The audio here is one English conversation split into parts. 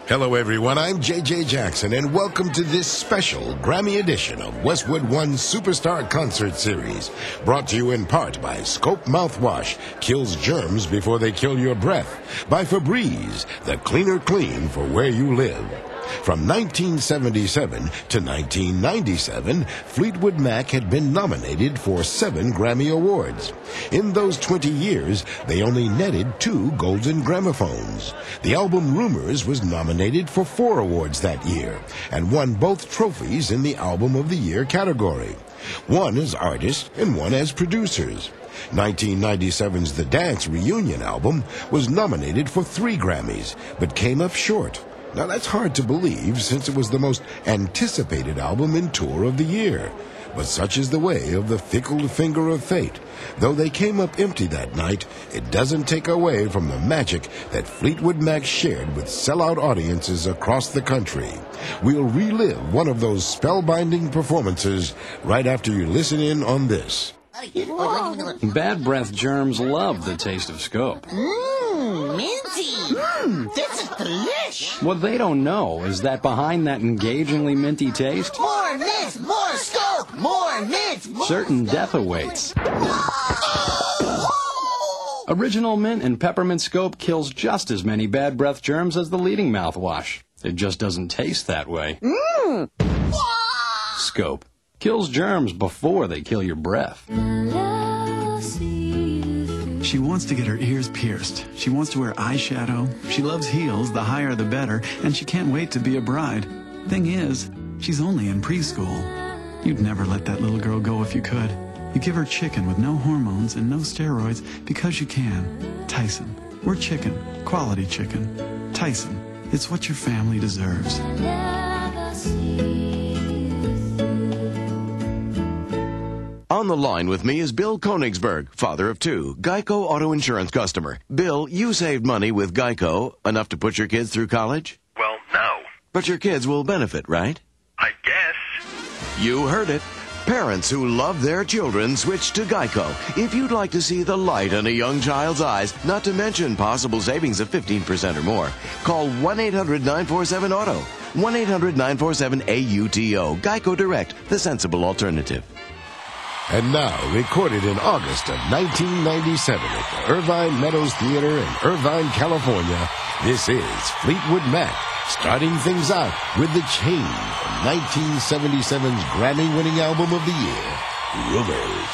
Hello, everyone. I'm J.J. Jackson, and welcome to this special Grammy edition of Westwood One's Superstar Concert Series, brought to you in part by Scope Mouthwash, kills germs before they kill your breath, by Febreze, the cleaner clean for where you live. From 1977 to 1997, Fleetwood Mac had been nominated for 7 Grammy Awards. In those 20 years, they only netted 2 Golden Gramophones. The album Rumors was nominated for 4 awards that year, and won both trophies in the Album of the Year category. One as artists and one as producers. 1997's The Dance reunion album was nominated for 3 Grammys, but came up short. Now, that's hard to believe since it was the most anticipated album in Tour of the Year. But such is the way of the fickle finger of fate. Though they came up empty that night, it doesn't take away from the magic that Fleetwood Mac shared with sellout audiences across the country. We'll relive one of those spellbinding performances right after you listen in on this. Bad breath germs love the taste of Scope. Minty! This is delish! What they don't know is that behind that engagingly minty taste, More mint, more Scope! More mint, more... certain death awaits. Original mint and peppermint Scope kills just as many bad breath germs as the leading mouthwash. It just doesn't taste that way. Scope kills germs before they kill your breath. She wants to get her ears pierced. She wants to wear eyeshadow. She loves heels, the higher the better, and she can't wait to be a bride. Thing is, she's only in preschool. You'd never let that little girl go if you could. You give her chicken with no hormones and no steroids because you can. Tyson. We're chicken. Quality chicken. Tyson. It's what your family deserves. On the line with me is Bill Konigsberg, father of 2, Geico Auto Insurance customer. Bill, you saved money with Geico, enough to put your kids through college? Well, no. But your kids will benefit, right? I guess. You heard it. Parents who love their children switch to Geico. If you'd like to see the light in a young child's eyes, not to mention possible savings of 15% or more, call 1-800-947-AUTO. 1-800-947-AUTO. Geico Direct, the sensible alternative. And now, recorded in August of 1997 at the Irvine Meadows Theater in Irvine, California, this is Fleetwood Mac, starting things out with The Chain from 1977's Grammy-winning album of the year, Rumors.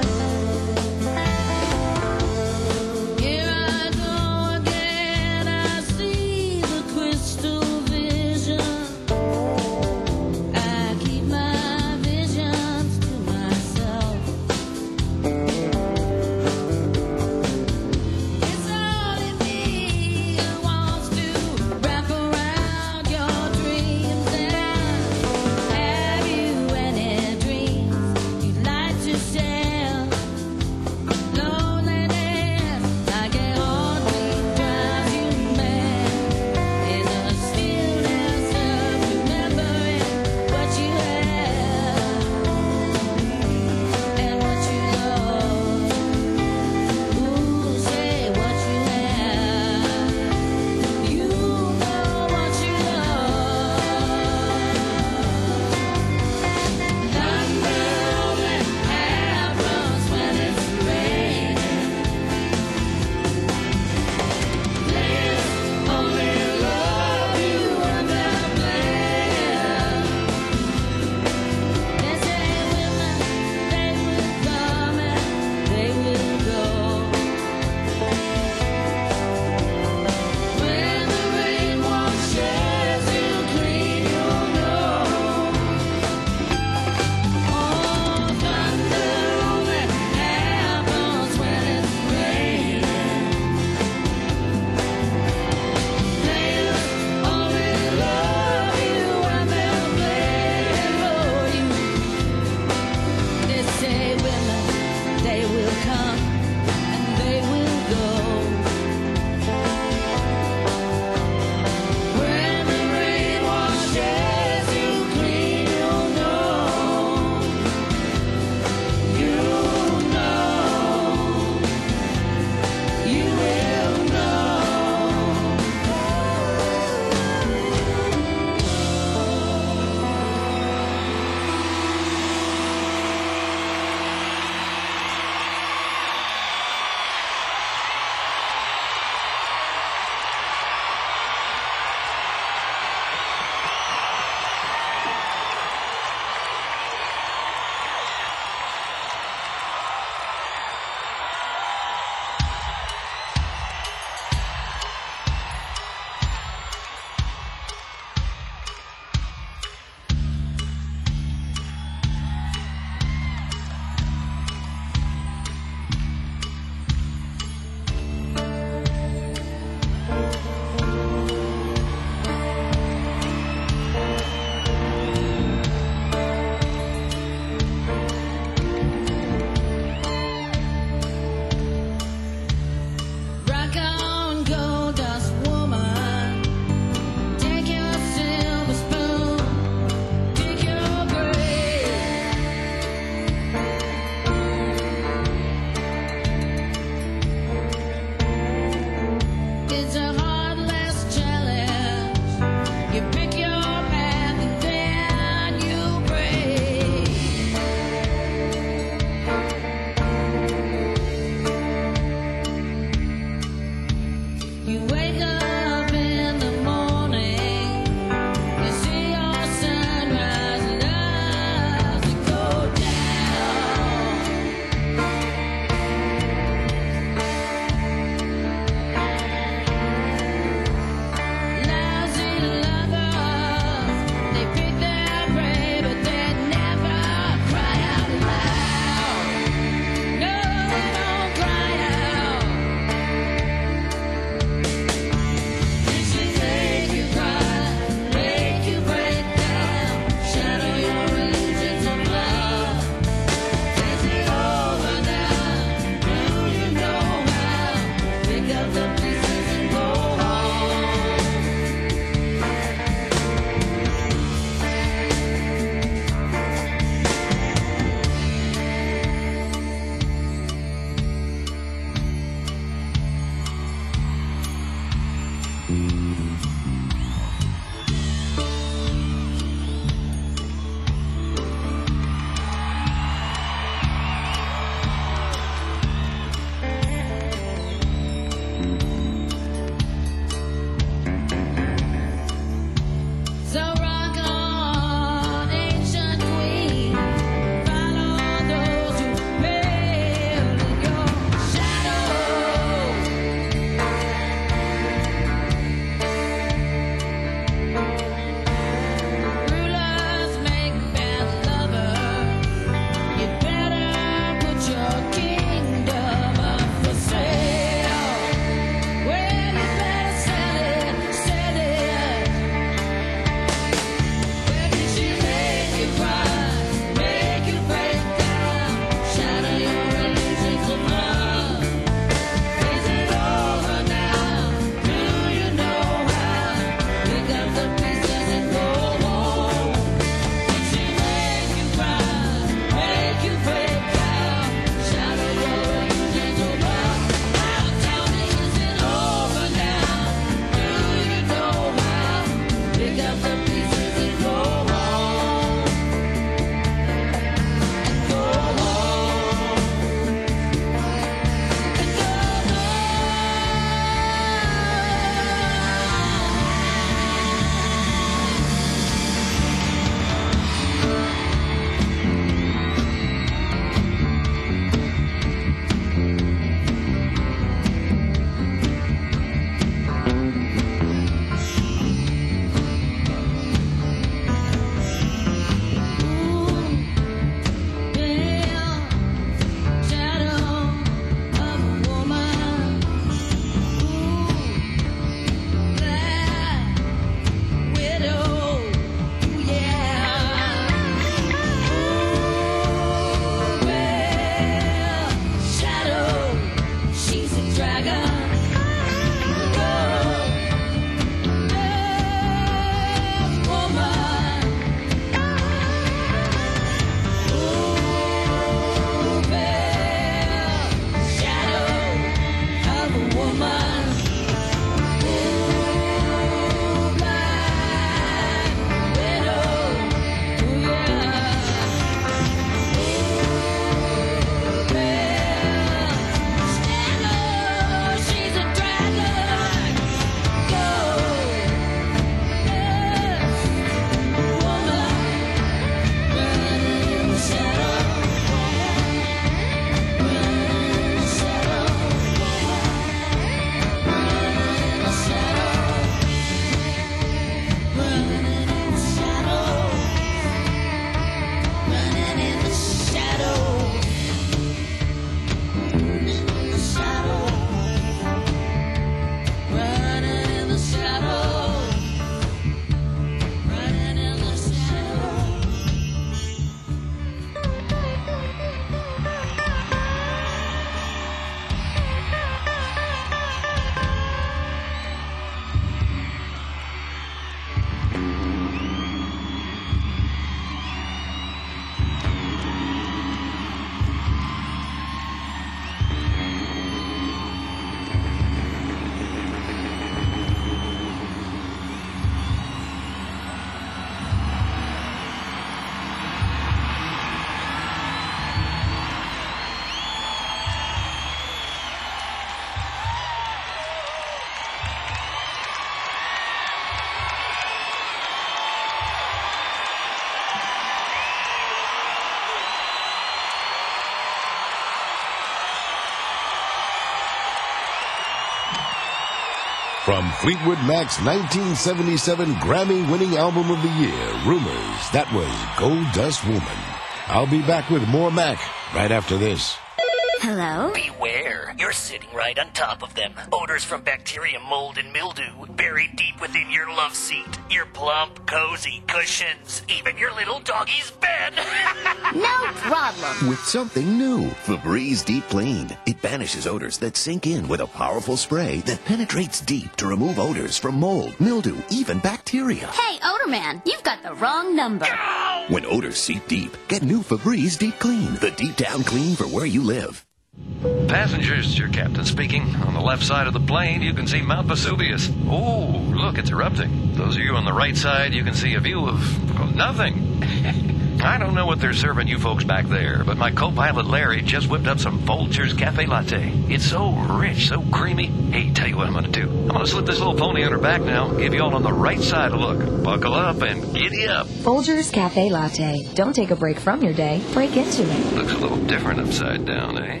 From Fleetwood Mac's 1977 Grammy-winning album of the year, Rumors, that was Gold Dust Woman. I'll be back with more Mac right after this. Hello? Beware, you're sitting right on top of them. Odors from bacteria, mold, and mildew buried deep within your love seat, your plump, cozy cushions, even your little doggy's bed. No problem. With something new, Febreze Deep Clean. It banishes odors that sink in with a powerful spray that penetrates deep to remove odors from mold, mildew, even bacteria. Hey, Odor Man, you've got the wrong number. When odors seep deep, get new Febreze Deep Clean, the deep down clean for where you live. Passengers, your captain speaking. On the left side of the plane, you can see Mount Vesuvius. Oh, look, it's erupting. Those of you on the right side, you can see a view of nothing. I don't know what they're serving you folks back there, but my co-pilot Larry just whipped up some Folgers Cafe Latte. It's so rich, so creamy. Hey, tell you what I'm going to do. I'm going to slip this little pony on her back now, give you all on the right side a look. Buckle up and giddy up. Folgers Cafe Latte. Don't take a break from your day. Break into it. Looks a little different upside down, eh?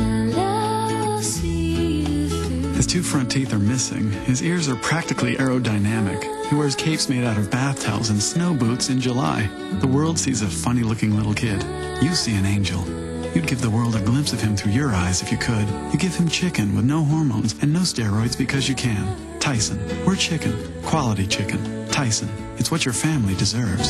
His two front teeth are missing. His ears are practically aerodynamic. He wears capes made out of bath towels and snow boots in July. The world sees a funny-looking little kid. You see an angel. You'd give the world a glimpse of him through your eyes if you could. You give him chicken with no hormones and no steroids because you can. Tyson. We're chicken. Quality chicken. Tyson. It's what your family deserves.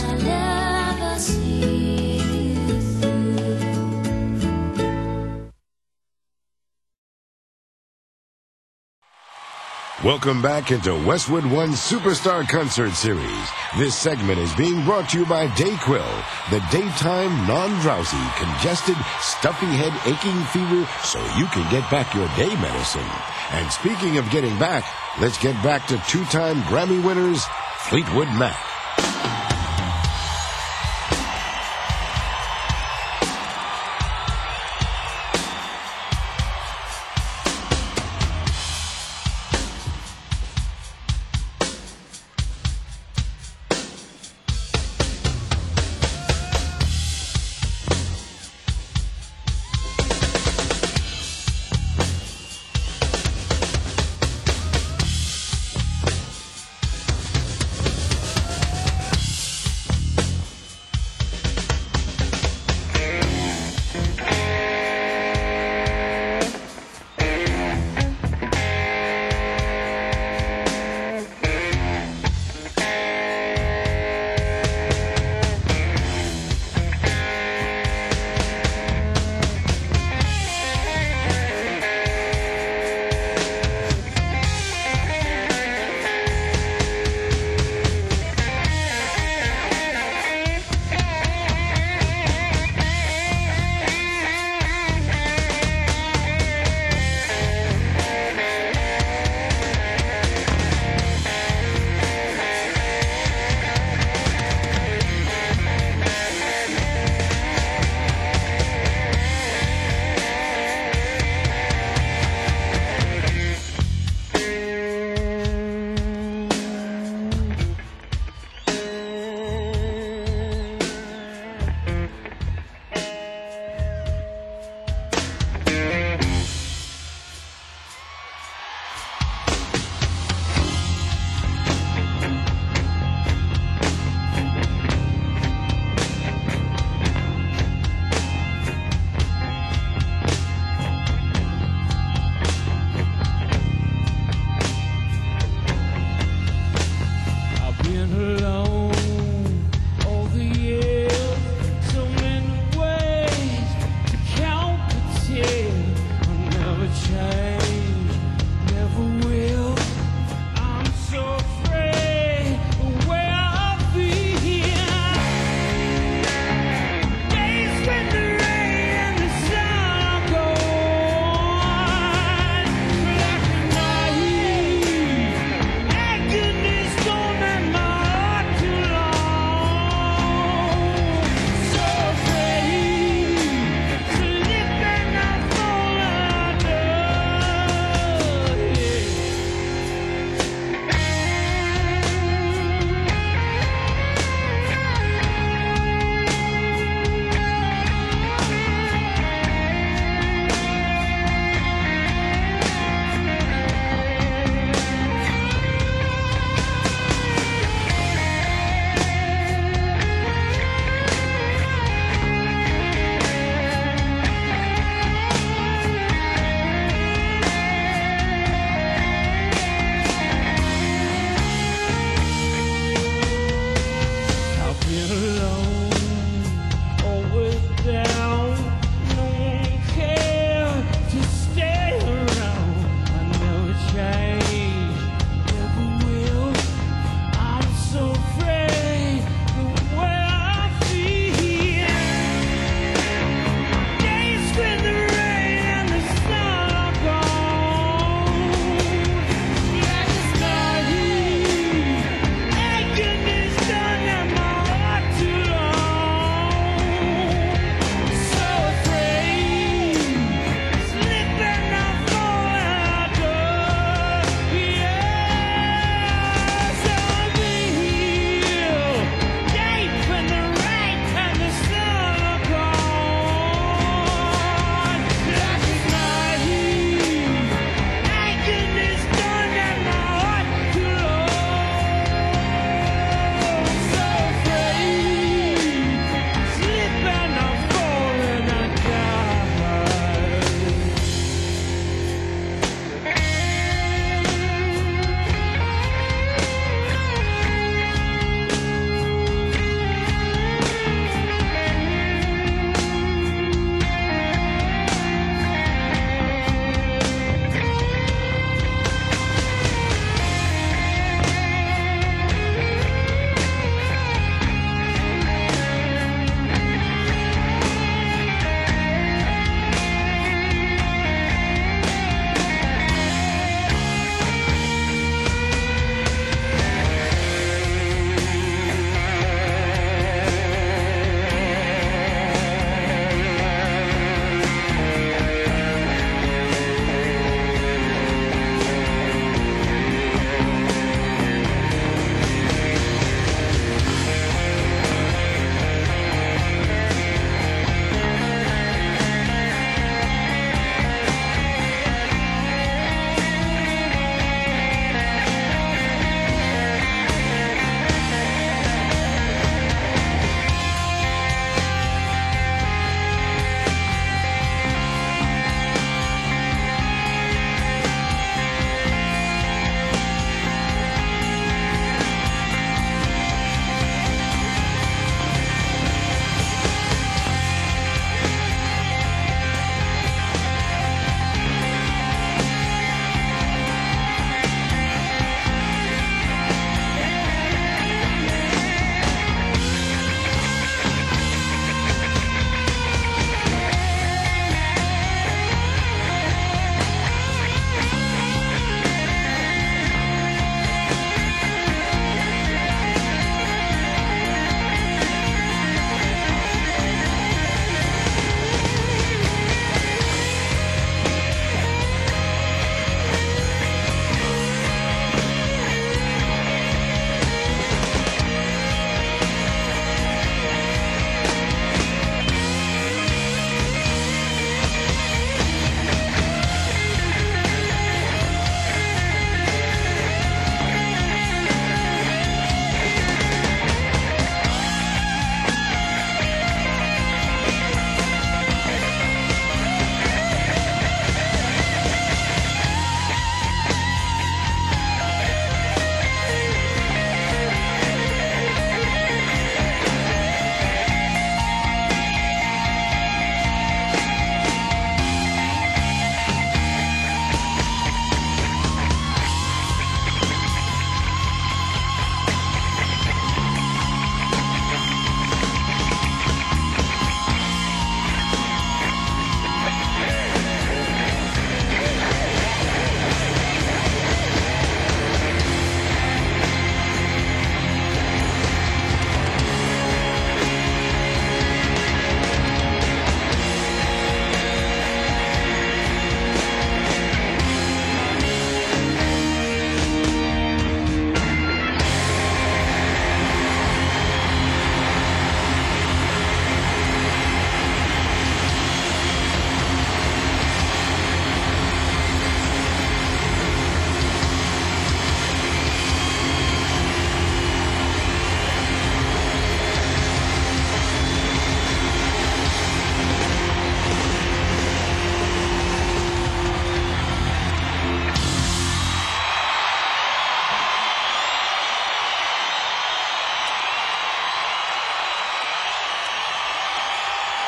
Welcome back into Westwood One Superstar Concert Series. This segment is being brought to you by DayQuil, the daytime, non-drowsy, congested, stuffy head, aching fever, so you can get back your day medicine. And speaking of getting back, let's get back to two-time Grammy winners, Fleetwood Mac.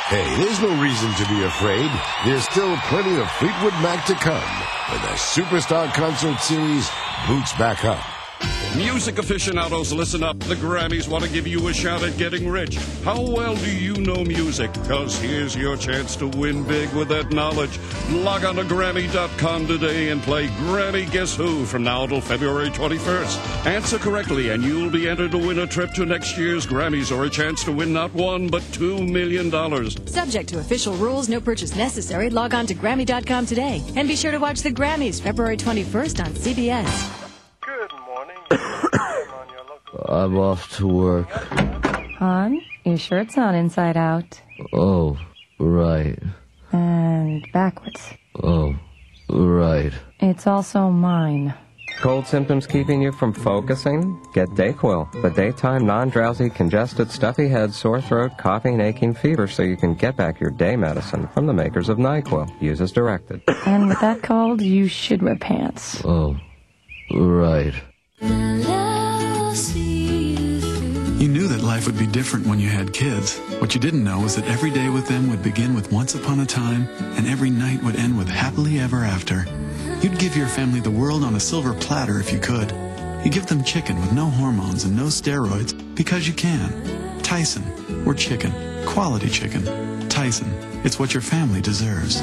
Hey, there's no reason to be afraid. There's still plenty of Fleetwood Mac to come when the Superstar Concert Series boots back up. Music aficionados, listen up. The Grammys want to give you a shot at getting rich. How well do you know music? Because here's your chance to win big with that knowledge. Log on to Grammy.com today and play Grammy Guess Who from now till February 21st. Answer correctly and you'll be entered to win a trip to next year's Grammys or a chance to win not $1 but $2 million. Subject to official rules, no purchase necessary. Log on to Grammy.com today. And be sure to watch the Grammys February 21st on CBS. I'm off to work. Hon, your shirt's not inside out. Oh, right. And backwards. Oh, right. It's also mine. Cold symptoms keeping you from focusing? Get Dayquil, the daytime non-drowsy, congested, stuffy head, sore throat, coughing, aching, fever, so you can get back your day medicine from the makers of NyQuil. Use as directed. And with that cold, you should wear pants. Oh, right. You knew that life would be different when you had kids. What you didn't know was that every day with them would begin with once upon a time, and every night would end with happily ever after. You'd give your family the world on a silver platter if you could. You give them chicken with no hormones and no steroids because you can. Tyson, we're chicken. Quality chicken. Tyson, it's what your family deserves.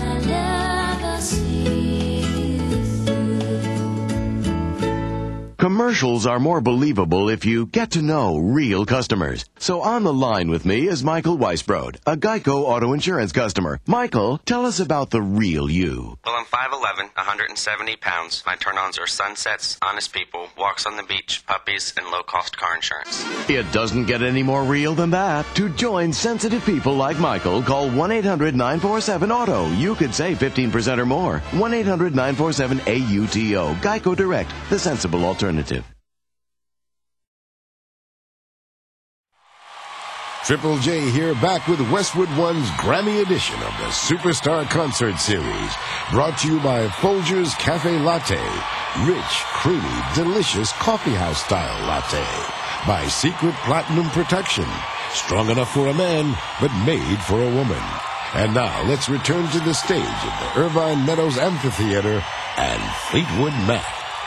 Commercials are more believable if you get to know real customers. So on the line with me is Michael Weisbrod, a Geico auto insurance customer. Michael, tell us about the real you. Well, I'm 5'11", 170 pounds. My turn-ons are sunsets, honest people, walks on the beach, puppies, and low-cost car insurance. It doesn't get any more real than that. To join sensitive people like Michael, call 1-800-947-AUTO. You could save 15% or more. 1-800-947-AUTO. Geico Direct, the sensible alternative. Triple J here, back with Westwood One's Grammy edition of the Superstar Concert Series. Brought to you by Folgers Cafe Latte. Rich, creamy, delicious coffeehouse-style latte. By Secret Platinum Protection. Strong enough for a man, but made for a woman. And now, let's return to the stage of the Irvine Meadows Amphitheater and Fleetwood Mac.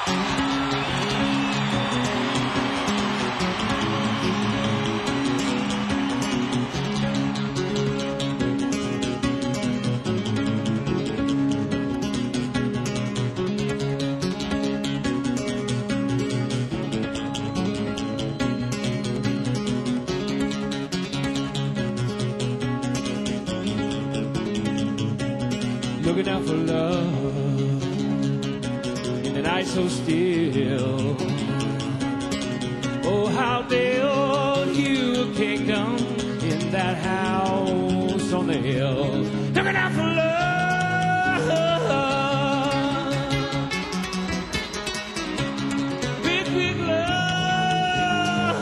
Looking out for love in the night so still. Oh, how they own you a kingdom in that house on the hill. Looking out for love, big, big love.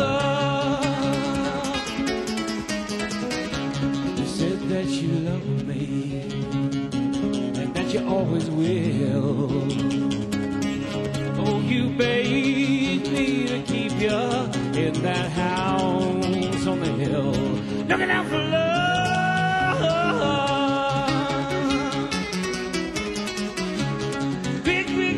You said that you love me, you always will. Oh, you begged me to keep you in that house on the hill. Looking out for love, big, big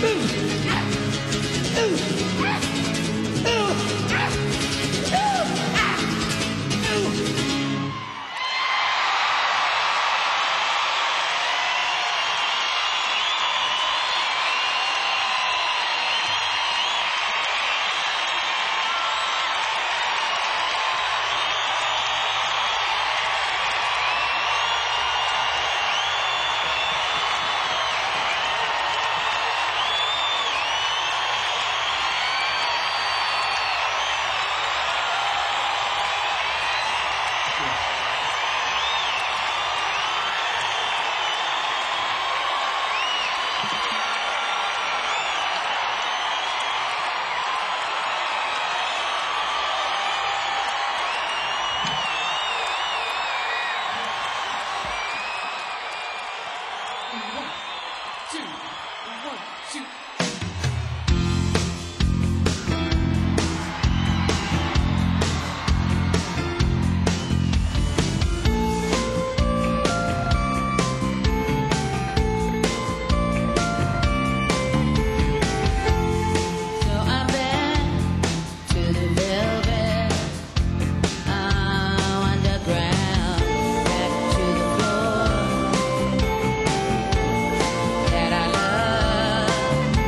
That I love.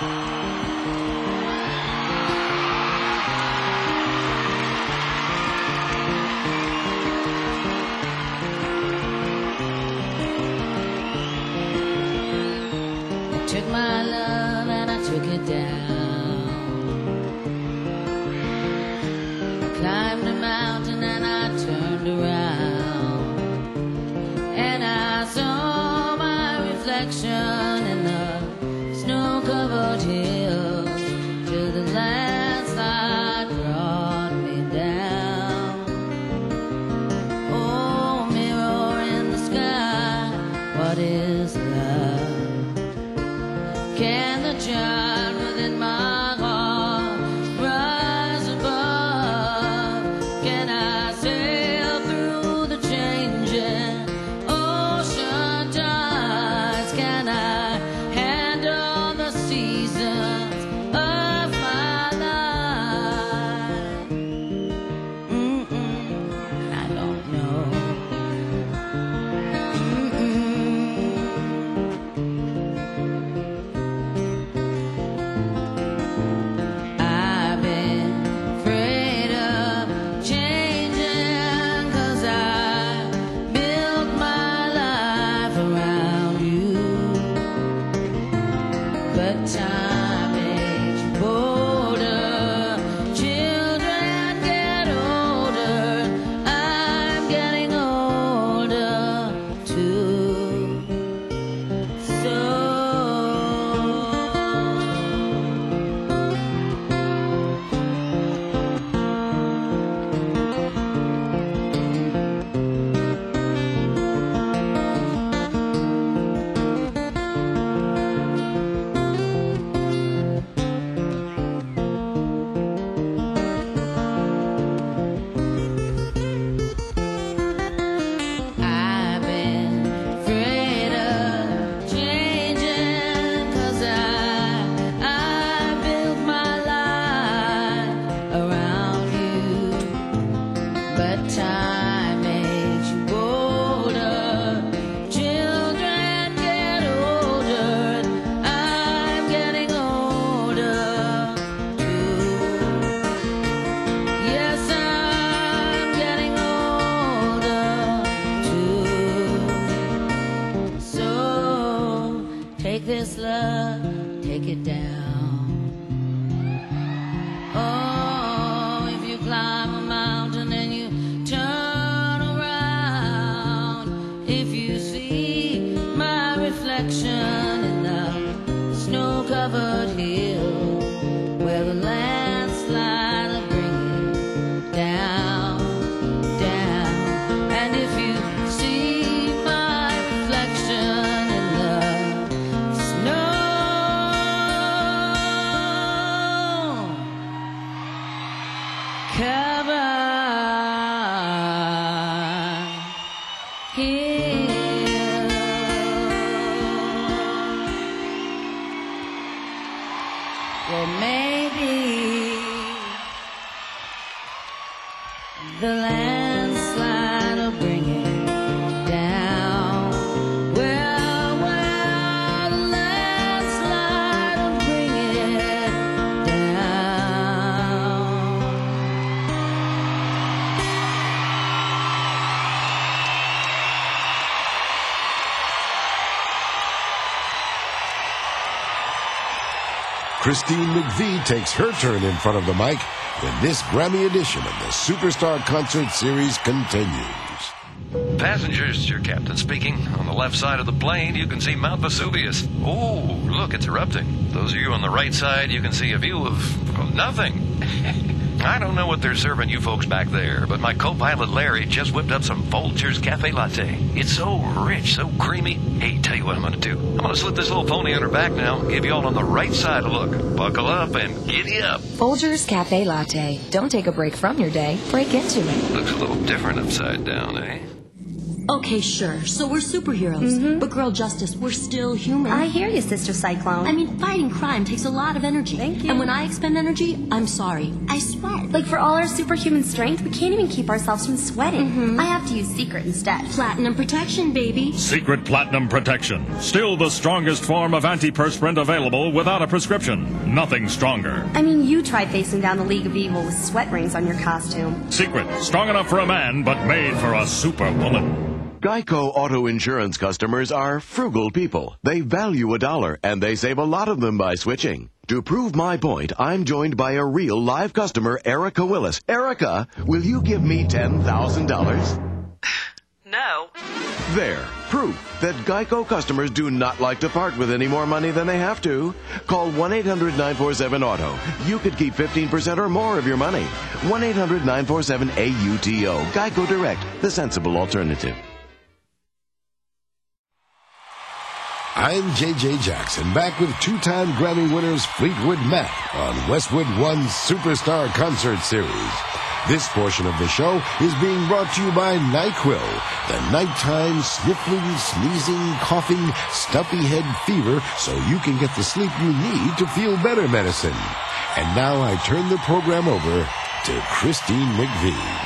I took my love and I took it down. I climbed a mountain and I turned around, and I saw my reflection in the snow-covered hills till the landslide brought me down. Oh, mirror in the sky, what is love? Can the child within my heart rise above? Can I sail through the changing ocean tides? Can I handle the seasons of my life? I don't know. I've been afraid of changing, 'cause I built my life around you. But time makes you bolder, children get older, I'm getting older too. I've been afraid of changing, 'cause I built my life around you. But time makes you bolder, children get older, I'm getting older too. Yes, I'm getting older too. So take this love, take it down. Oh, if you climb a mountain and you turn around, if you see my reflection in the snow-covered hill where the landslide will bring it down, down. And if you see my reflection in the snow covered hill, well, maybe the landslide will bring it down. Well, the landslide will bring it down. Christine McVie takes her turn in front of the mic when this Grammy edition of the Superstar Concert Series continues. Passengers, your captain speaking. On the left side of the plane, you can see Mount Vesuvius. Oh, look, it's erupting. Those of you on the right side, you can see a view of nothing. I don't know what they're serving you folks back there, but my co-pilot Larry just whipped up some Folgers Cafe Latte. It's so rich, so creamy. Hey, tell you what I'm going to do. I'm going to slip this little pony on her back now, give you all on the right side a look. Buckle up and giddy up. Folgers Cafe Latte. Don't take a break from your day. Break into it. Looks a little different upside down, eh? Okay, sure. So we're superheroes. But Girl Justice, we're still human. I hear you, Sister Cyclone. I mean, fighting crime takes a lot of energy. Thank you. And when I expend energy, I'm sorry, I sweat. Like for all our superhuman strength, we can't even keep ourselves from sweating. I have to use Secret instead. Platinum protection, baby. Secret Platinum Protection. Still the strongest form of antiperspirant available without a prescription. Nothing stronger. I mean, you tried facing down the League of Evil with sweat rings on your costume. Secret. Strong enough for a man, but made for a superwoman. Geico Auto Insurance customers are frugal people. They value $1, and they save a lot of them by switching. To prove my point, I'm joined by a real live customer, Erica Willis. Erica, will you give me $10,000? No. There. Proof that Geico customers do not like to part with any more money than they have to. Call 1-800-947-AUTO. You could keep 15% or more of your money. 1-800-947-AUTO. Geico Direct, the sensible alternative. I'm J.J. Jackson, back with two-time Grammy winners Fleetwood Mac on Westwood One Superstar Concert Series. This portion of the show is being brought to you by NyQuil, the nighttime sniffling, sneezing, coughing, stuffy head fever, so you can get the sleep you need to feel better medicine. And now I turn the program over to Christine McVie.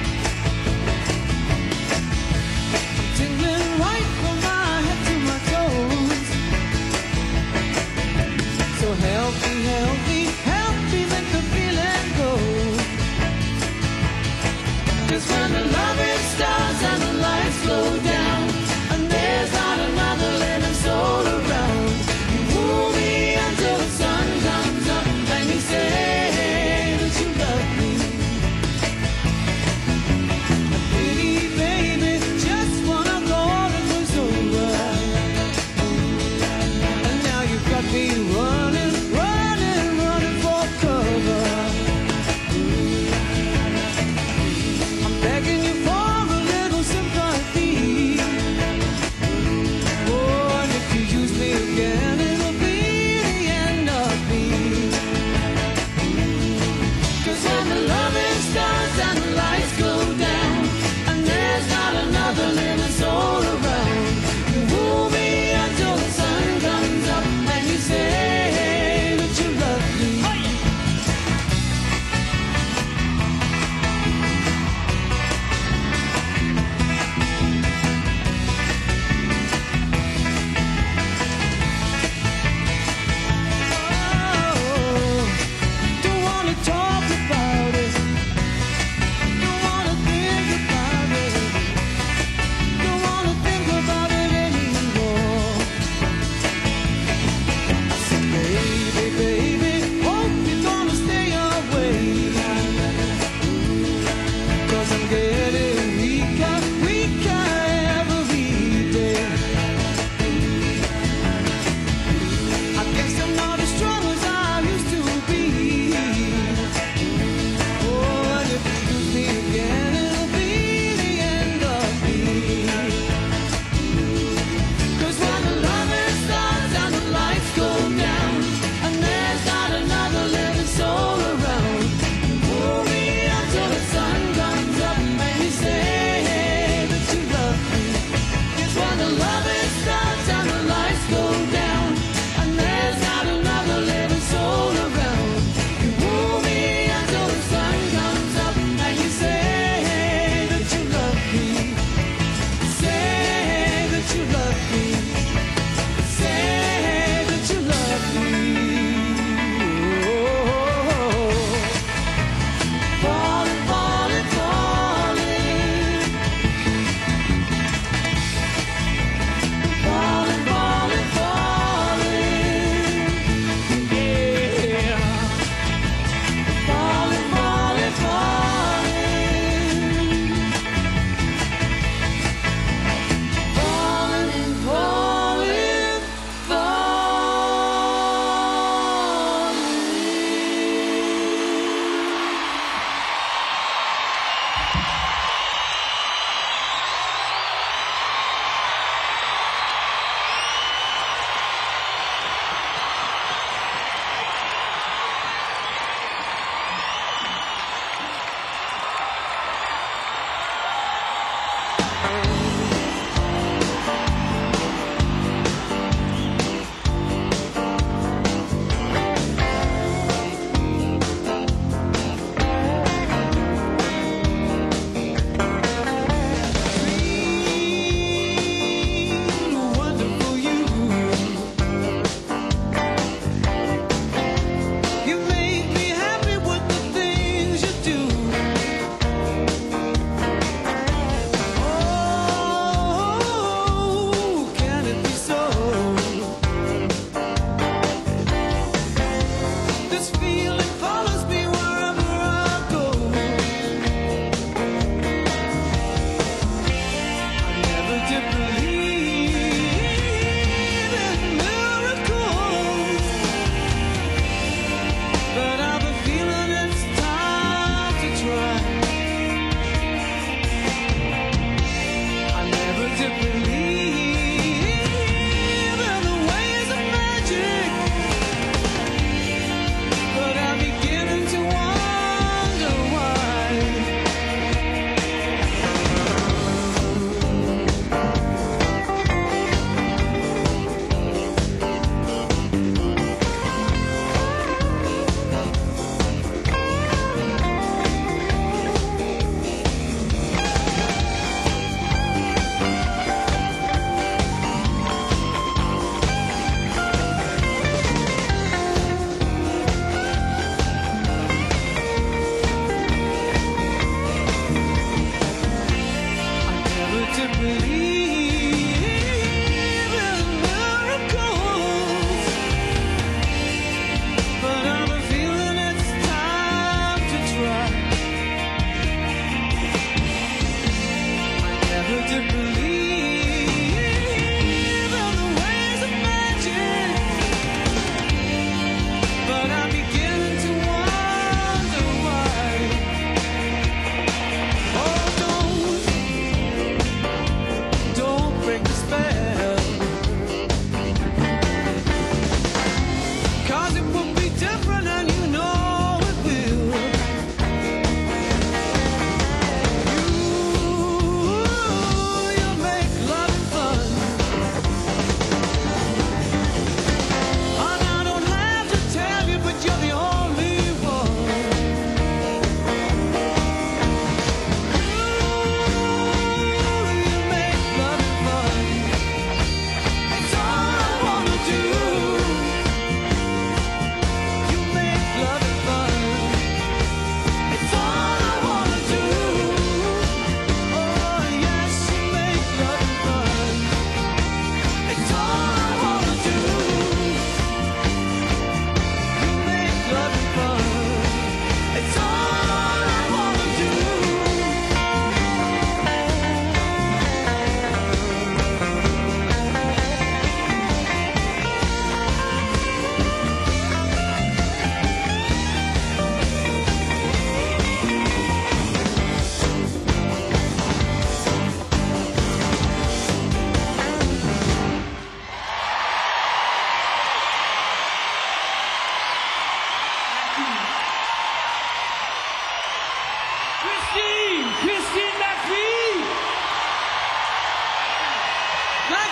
Tingling right from my head to my toes.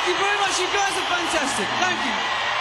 Thank you very much. You guys are fantastic. Thank you.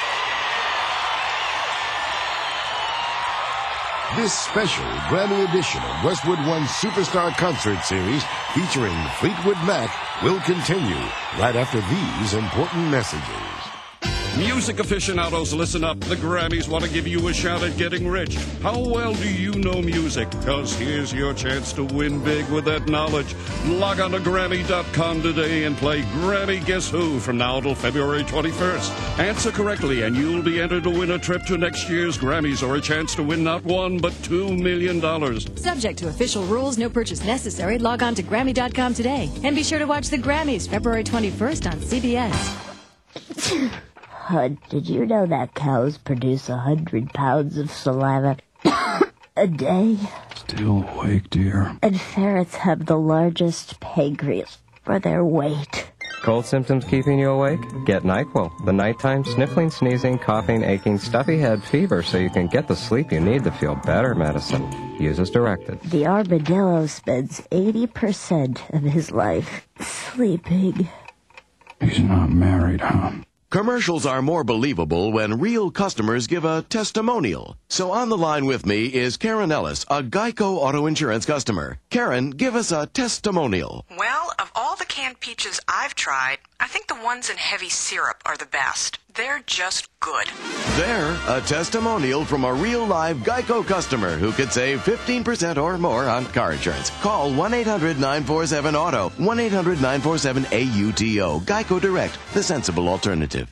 This special Grammy edition of Westwood One Superstar Concert Series featuring Fleetwood Mac will continue right after these important messages. Music aficionados, listen up. The Grammys want to give you a shot at getting rich. How well do you know music? Because here's your chance to win big with that knowledge. Log on to Grammy.com today and play Grammy Guess Who from now till February 21st. Answer correctly and you'll be entered to win a trip to next year's Grammys or a chance to win not $1 but $2 million. Subject to official rules, no purchase necessary. Log on to Grammy.com today. And be sure to watch the Grammys February 21st on CBS. Hud, did you know that cows produce 100 pounds of saliva a day? Still awake, dear. And ferrets have the largest pancreas for their weight. Cold symptoms keeping you awake? Get NyQuil, the nighttime sniffling, sneezing, coughing, aching, stuffy head fever so you can get the sleep you need to feel better medicine. Use as directed. The armadillo spends 80% of his life sleeping. He's not married, huh? Commercials are more believable when real customers give a testimonial. So on the line with me is Karen Ellis, a Geico Auto Insurance customer. Karen, give us a testimonial. Well, of all the canned peaches I've tried, I think the ones in heavy syrup are the best. They're just good. There, a testimonial from a real live Geico customer who could save 15% or more on car insurance. Call 1-800-947-AUTO, 1-800-947-AUTO. Geico Direct, the sensible alternative.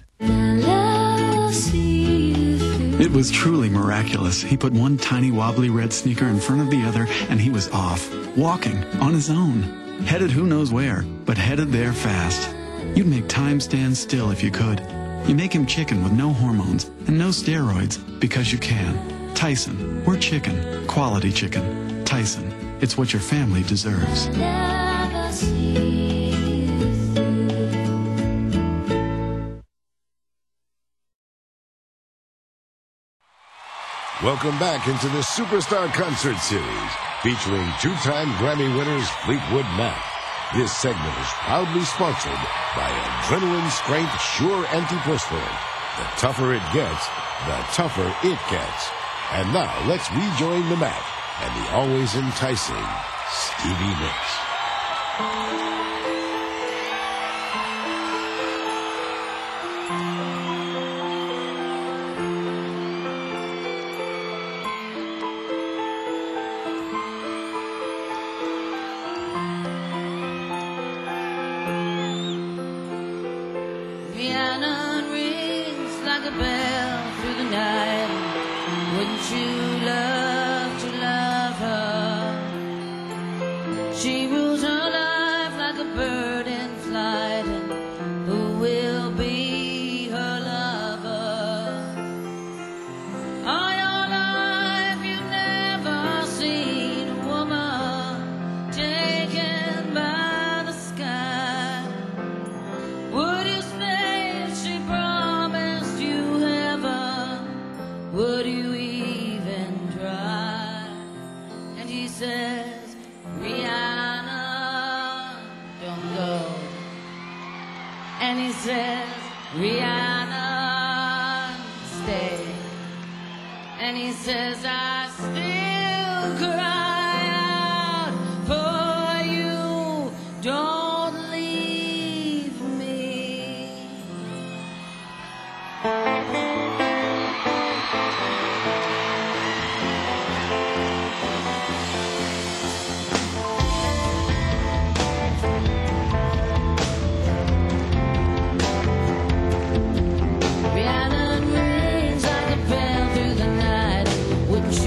It was truly miraculous. He put one tiny wobbly red sneaker in front of the other, and he was off, walking on his own. Headed who knows where, but headed there fast. You'd make time stand still if you could. You make him chicken with no hormones and no steroids because you can. Tyson, we're chicken. Quality chicken. Tyson, it's what your family deserves. Welcome back into the Superstar Concert Series, featuring two-time Grammy winners Fleetwood Mac. This segment is proudly sponsored by Adrenaline Strength Sure Antiperspirant. The tougher it gets, the tougher it gets. And now let's rejoin the Mac and the always enticing Stevie Nicks. Piano rings like a bell through the night. Wouldn't you love to love her? She rules her life like a bird in flight. And who will be her lover? All your life you've never seen a woman taken by the sky. Would you say she promised you heaven? Would you even try? And he says, Rihanna, don't go. And he says, Rihanna, stay. And he says, I still cry out for you. Don't leave me. Rihanna rings like a bell through the night. Wouldn't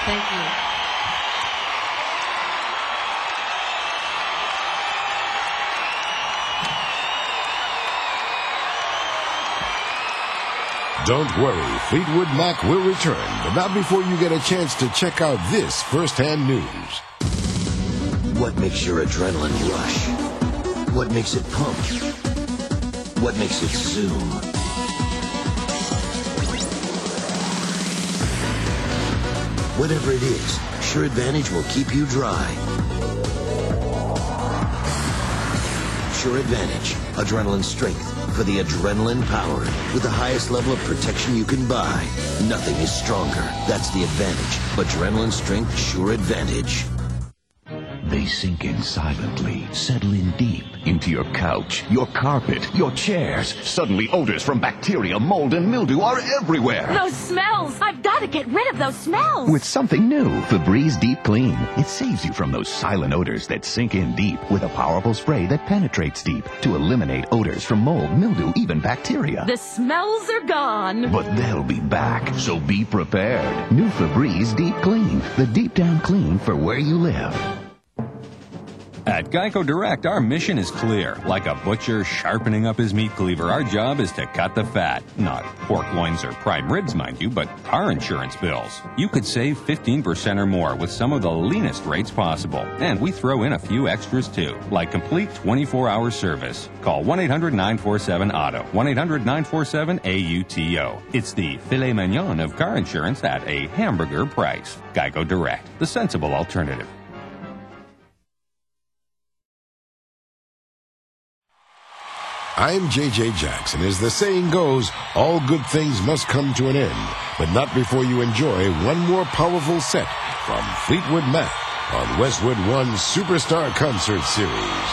Thank you. Don't worry, Fleetwood Mac will return, but not before you get a chance to check out this first-hand news. What makes your adrenaline rush? What makes it pump? What makes it zoom? Whatever it is, Sure Advantage will keep you dry. Sure Advantage, adrenaline strength for the adrenaline power with the highest level of protection you can buy. Nothing is stronger. That's the advantage. Adrenaline strength Sure Advantage. They sink in silently, settle in deep into your couch, your carpet, your chairs. Suddenly, odors from bacteria, mold, and mildew are everywhere. Those smells! I've got to get rid of those smells! With something new, Febreze Deep Clean. It saves you from those silent odors that sink in deep with a powerful spray that penetrates deep to eliminate odors from mold, mildew, even bacteria. The smells are gone. But they'll be back, so be prepared. New Febreze Deep Clean. The deep down clean for where you live. At Geico Direct, our mission is clear. Like a butcher sharpening up his meat cleaver, our job is to cut the fat. Not pork loins or prime ribs, mind you, but car insurance bills. You could save 15% or more with some of the leanest rates possible. And we throw in a few extras too, like complete 24-hour service. Call 1-800-947-AUTO, 1-800-947-AUTO. It's the filet mignon of car insurance at a hamburger price. Geico Direct, the sensible alternative. I'm J.J. Jackson. As the saying goes, all good things must come to an end, but not before you enjoy one more powerful set from Fleetwood Mac on Westwood One Superstar Concert Series.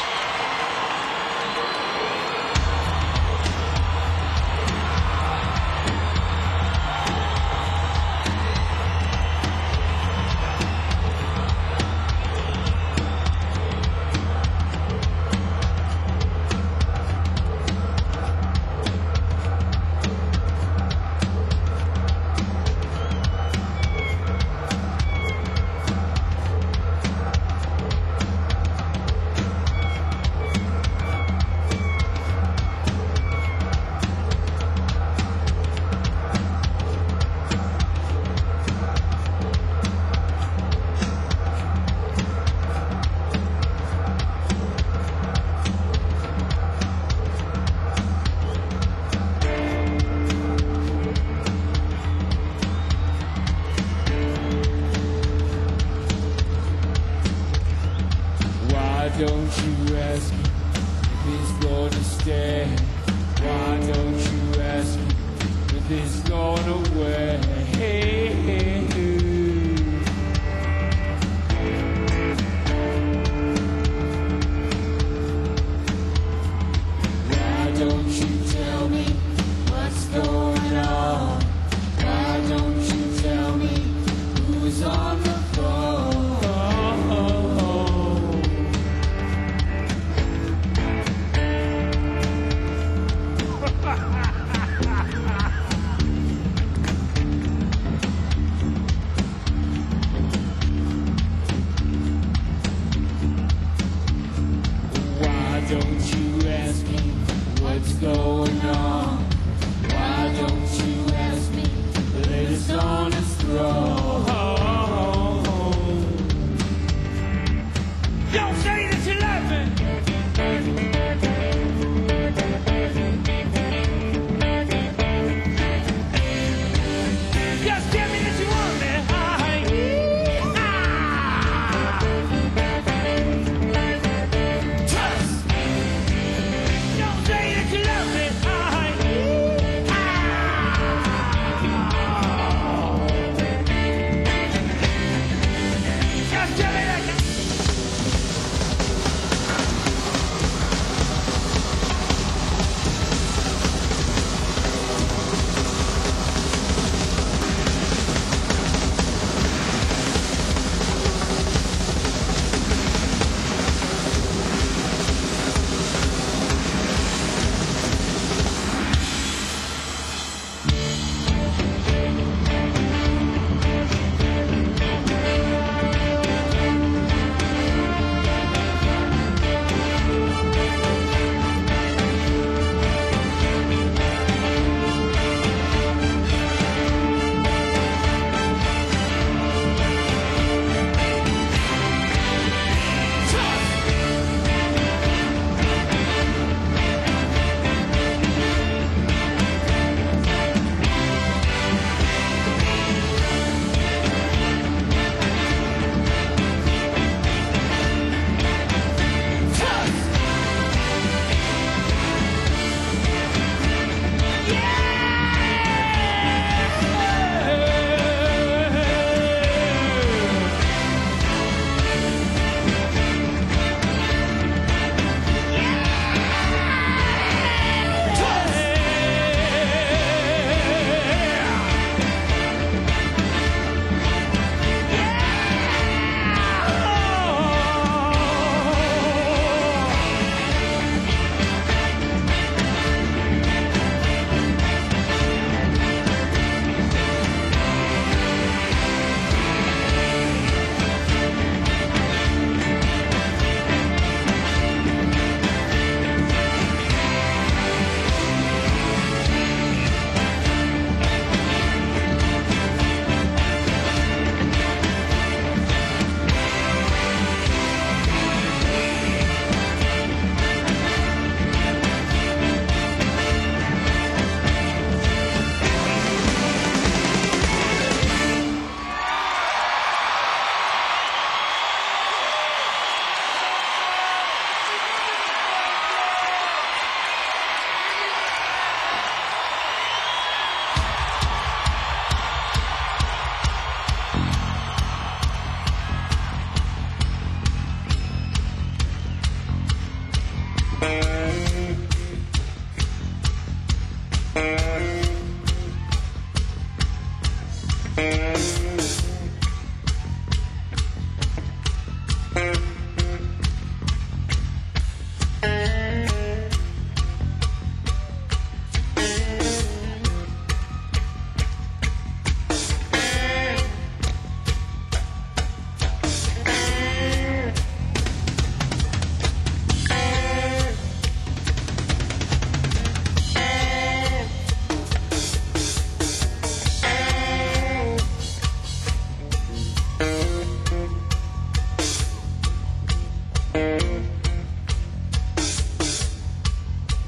don't you ask me if it's gonna stay? Why don't you ask me if it's going away? Why don't you tell me what's going on? Why don't you tell me who's on the phone? Why don't you ask me what's going on? Why don't you ask me the latest on the scroll? Don't say that you love me. Just tell me that you want me. Trust. Don't say that you love me.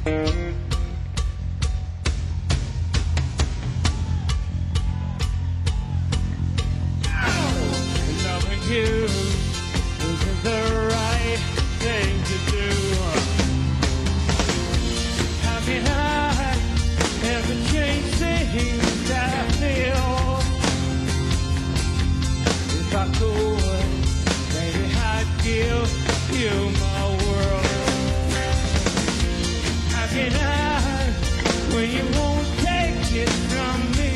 Loving you isn't the right thing to do. How can I ever change things I feel? If I could, maybe I'd give you my world. How can I, when you won't take it from me?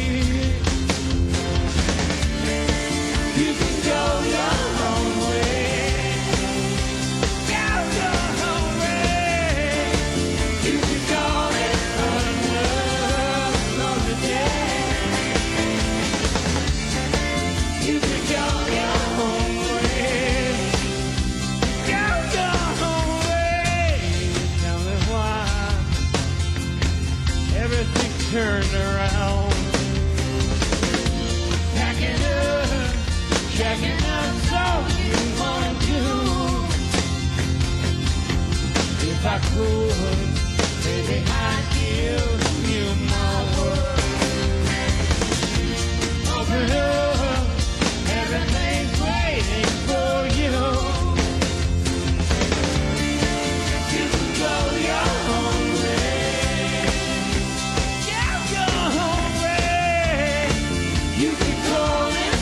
You can go your own way. Go your own way. You can call it another day. You can go your own way. Go your own way. Tell me why everything's turned around. Packing up, checking out, so you wanna do. If I could, maybe I'd give you my word. Open up, everything's waiting for you. You can go your own way. Go your own way. You can call it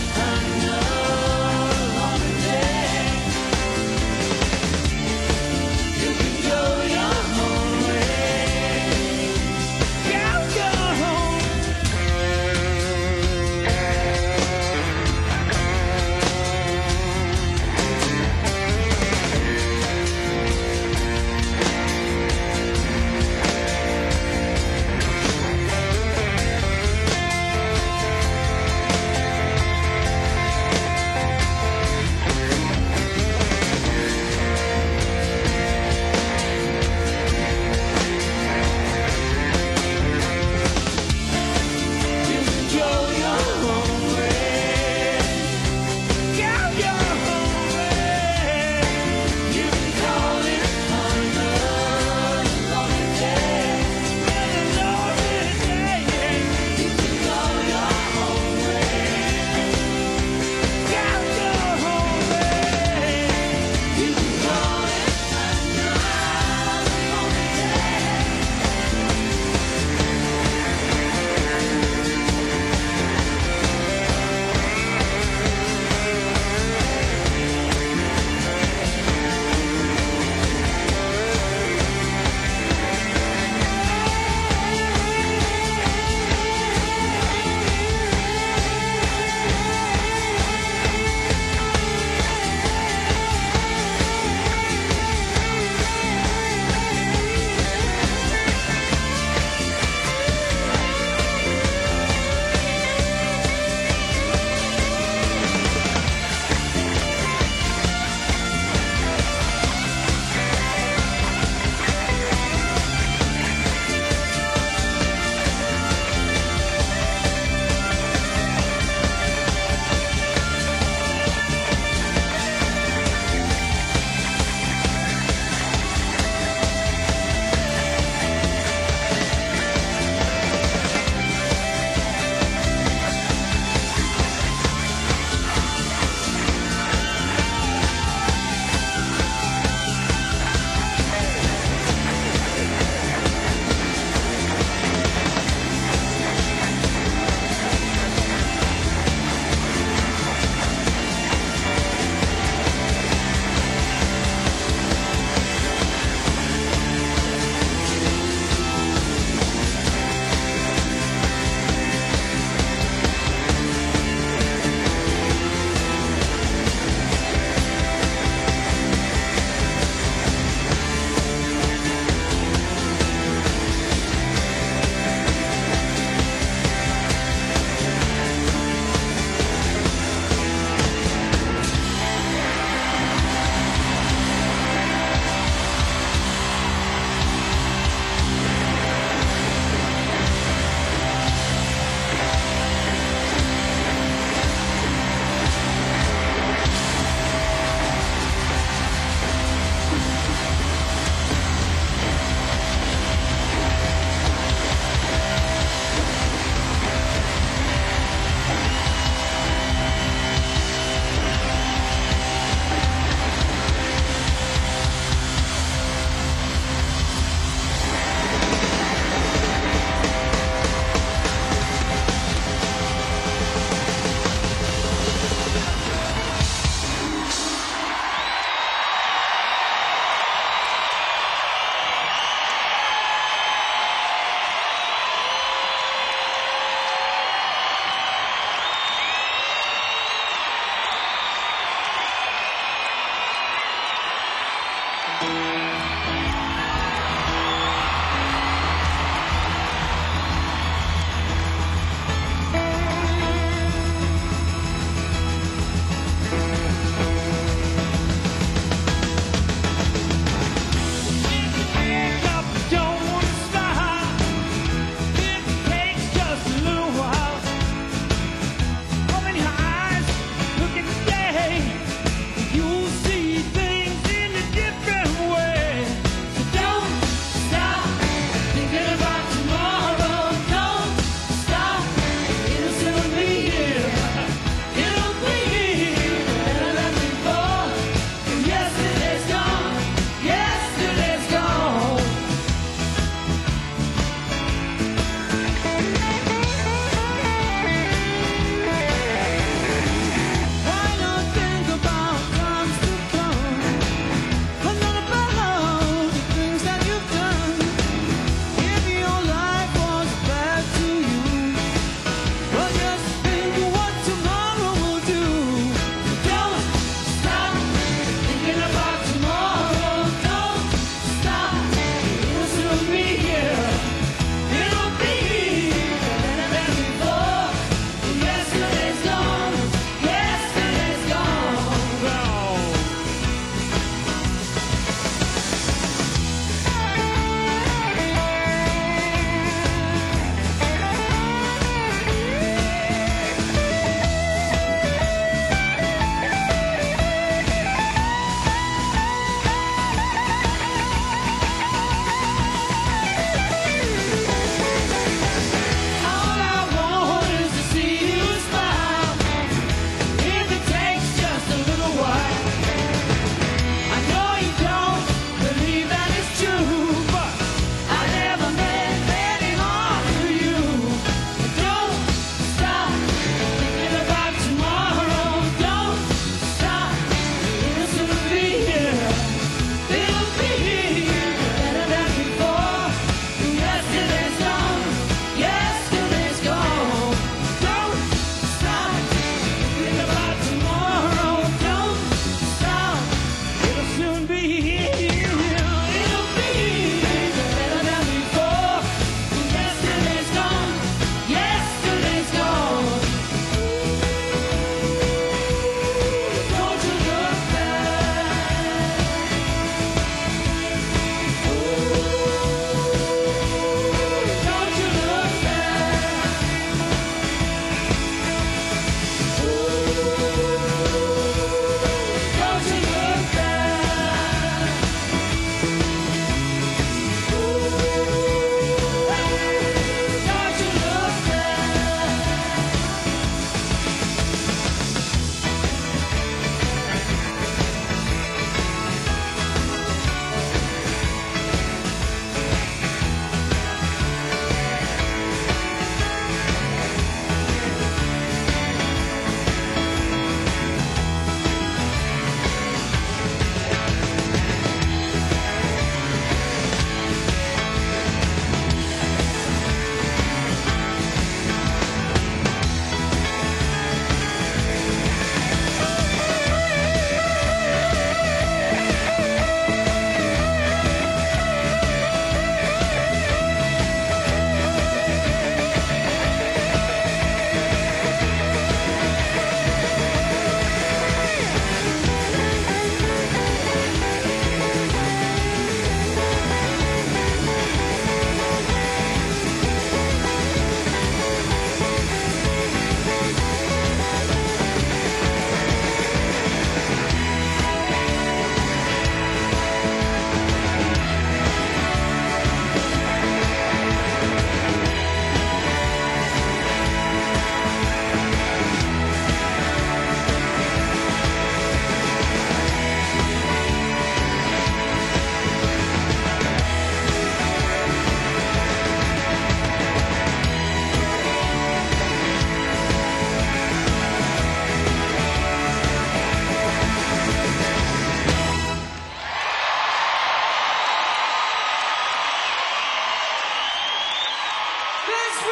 another day. You can go your own way.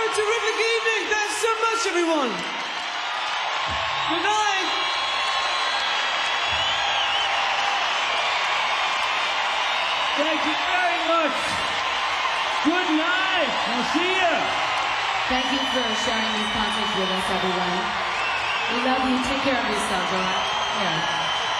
a terrific evening. Thanks so much, everyone. Good night. Thank you very much. Good night. I'll see you. Thank you for sharing these concerts with us, everyone. We love you. Take care of yourselves, all right? Yeah.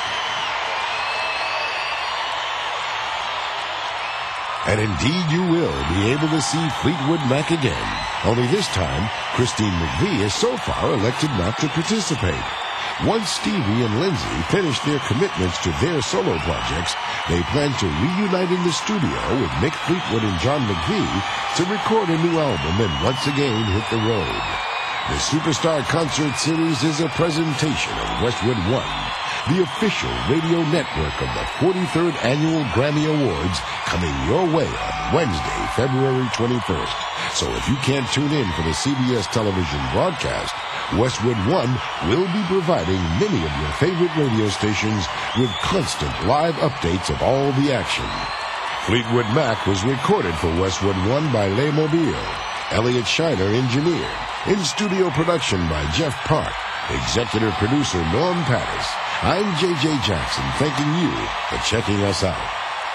And indeed you will be able to see Fleetwood Mac again. Only this time, Christine McVie has so far elected not to participate. Once Stevie and Lindsay finish their commitments to their solo projects, they plan to reunite in the studio with Mick Fleetwood and John McVie to record a new album and once again hit the road. The Superstar Concert Series is a presentation of Westwood One, the official radio network of the 43rd Annual Grammy Awards, coming your way on Wednesday, February 21st. So if you can't tune in for the CBS television broadcast, Westwood One will be providing many of your favorite radio stations with constant live updates of all the action. Fleetwood Mac was recorded for Westwood One by Les Mobile. Elliot Shiner engineered. In-studio production by Jeff Park. Executive producer Norm Pattis. I'm J.J. Jackson, thanking you for checking us out.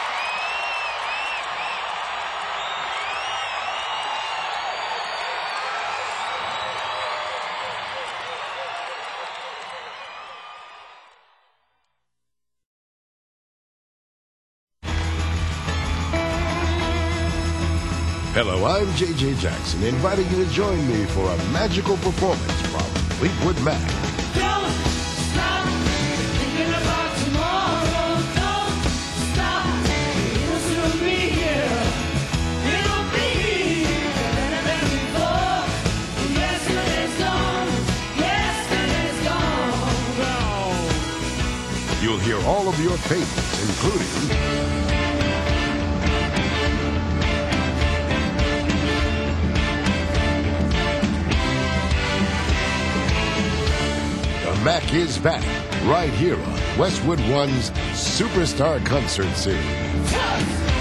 Hello, I'm J.J. Jackson, inviting you to join me for a magical performance from Fleetwood Mac. Don't stop thinking about tomorrow. Don't stop. It'll soon be here. It'll be better than before. Yesterday's gone. Yesterday's gone. You'll hear all of your favorites, including Mac is back, right here on Westwood One's Superstar Concert Series.